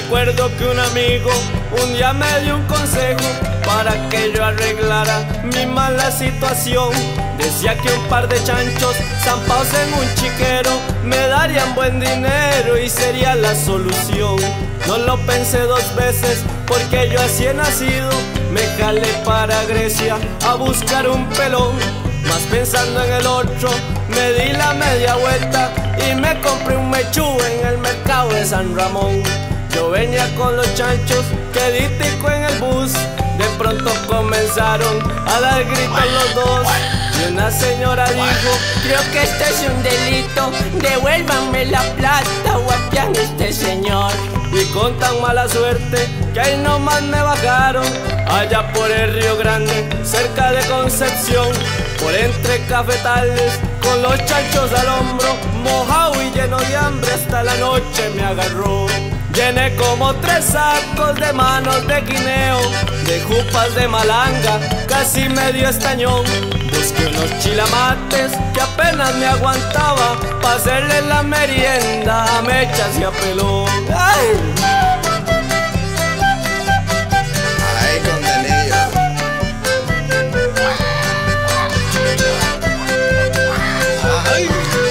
Recuerdo que un amigo un día me dio un consejo para que yo arreglara mi mala situación. Decía que un par de chanchos zampados en un chiquero me darían buen dinero y sería la solución. No lo pensé dos veces porque yo así he nacido. Me jalé para Grecia a buscar un pelón. Más pensando en el otro, me di la media vuelta y me compré un mechú en el mercado de San Ramón. Yo venía con los chanchos, queditico en el bus. De pronto comenzaron a dar gritos los dos. Y una señora dijo: creo que esto es un delito, devuélvanme la plata, guapián este señor. Y con tan mala suerte que ahí nomás me bajaron, allá por el Río Grande, cerca de Concepción. Por entre cafetales, con los chanchos al hombro, mojado y lleno de hambre, hasta la noche me agarró. Llené como 3 sacos de manos de guineo, de jupas de malanga, casi medio estañón. Busqué unos chilamates que apenas me aguantaba pa' hacerle la merienda a Mechas y a Pelón. ¡Ay! Ay, condenillo. Ay.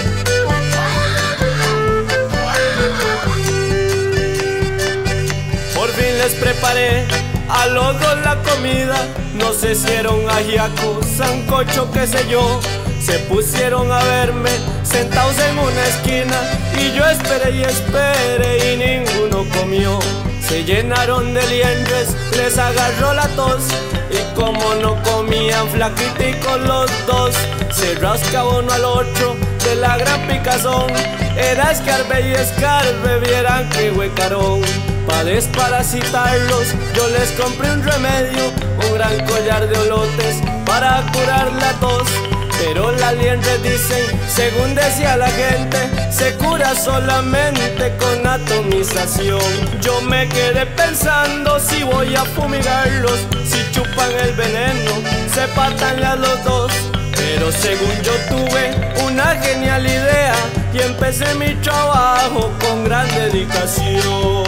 Por fin les preparé a los dos la comida. No sé si era un ajiaco, sancocho, qué sé yo. Se pusieron a verme sentados en una esquina y yo esperé y esperé y ninguno comió. Se llenaron de liendres, les agarró la tos y como no comían flaquiticos los dos, se rascaba uno al otro de la gran picazón. Era escarbe y escarbe, vieran qué huecarón. Pa' desparasitarlos yo les compré un remedio, un gran collar de olotes para curar la tos. Pero las liendres dicen, según decía la gente, se cura solamente con atomización. Yo me quedé pensando si voy a fumigarlos, si chupan el veneno, se patan a los dos. Pero según yo tuve una genial idea y empecé mi trabajo con gran dedicación.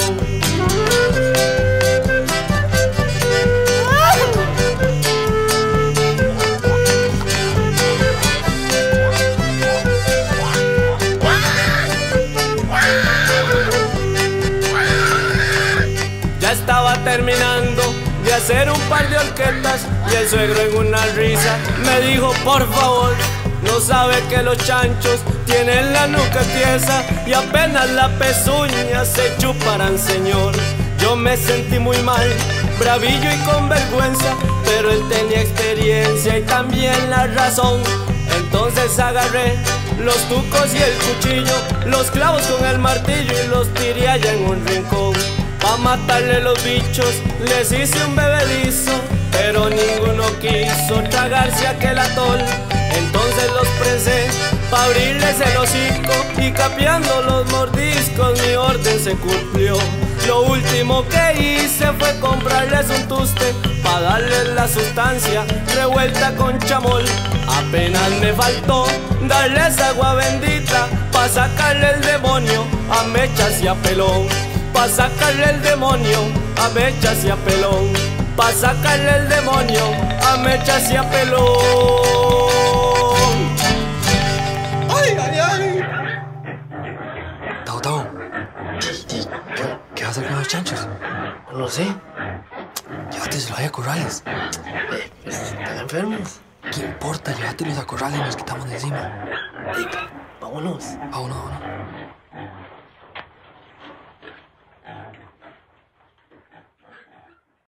Ya estaba terminando de hacer un par de horquetas y el suegro en una risa me dijo: por favor, no sabe que los chanchos tienen la nuca tiesa y apenas la pezuña se chuparán, señor. Yo me sentí muy mal, bravillo y con vergüenza, pero él tenía experiencia y también la razón. Entonces agarré los tucos y el cuchillo, los clavos con el martillo y los tiré allá en un rincón. Pa' matarle los bichos les hice un bebedizo, pero ninguno quiso tragarse aquel atol. Entonces los prensé pa' abrirles el hocico y capeando los mordiscos mi orden se cumplió. Lo último que hice fue comprarles un tuste pa' darles la sustancia revuelta con chamol. Apenas me faltó darles agua bendita pa' sacarle el demonio a Mechas y a Pelón. Pa' sacarle el demonio a Mechas y a Pelón. Pa' sacarle el demonio a Mechas y a Pelón. Ay, ay, ay. Tao, ¿qué vas a hacer con los chanchos? No sé. Llévatelos ahí a corrales. Pues, están enfermos. ¿Qué importa? Llévatelos a corrales y nos quitamos de encima. Vámonos. Vámonos.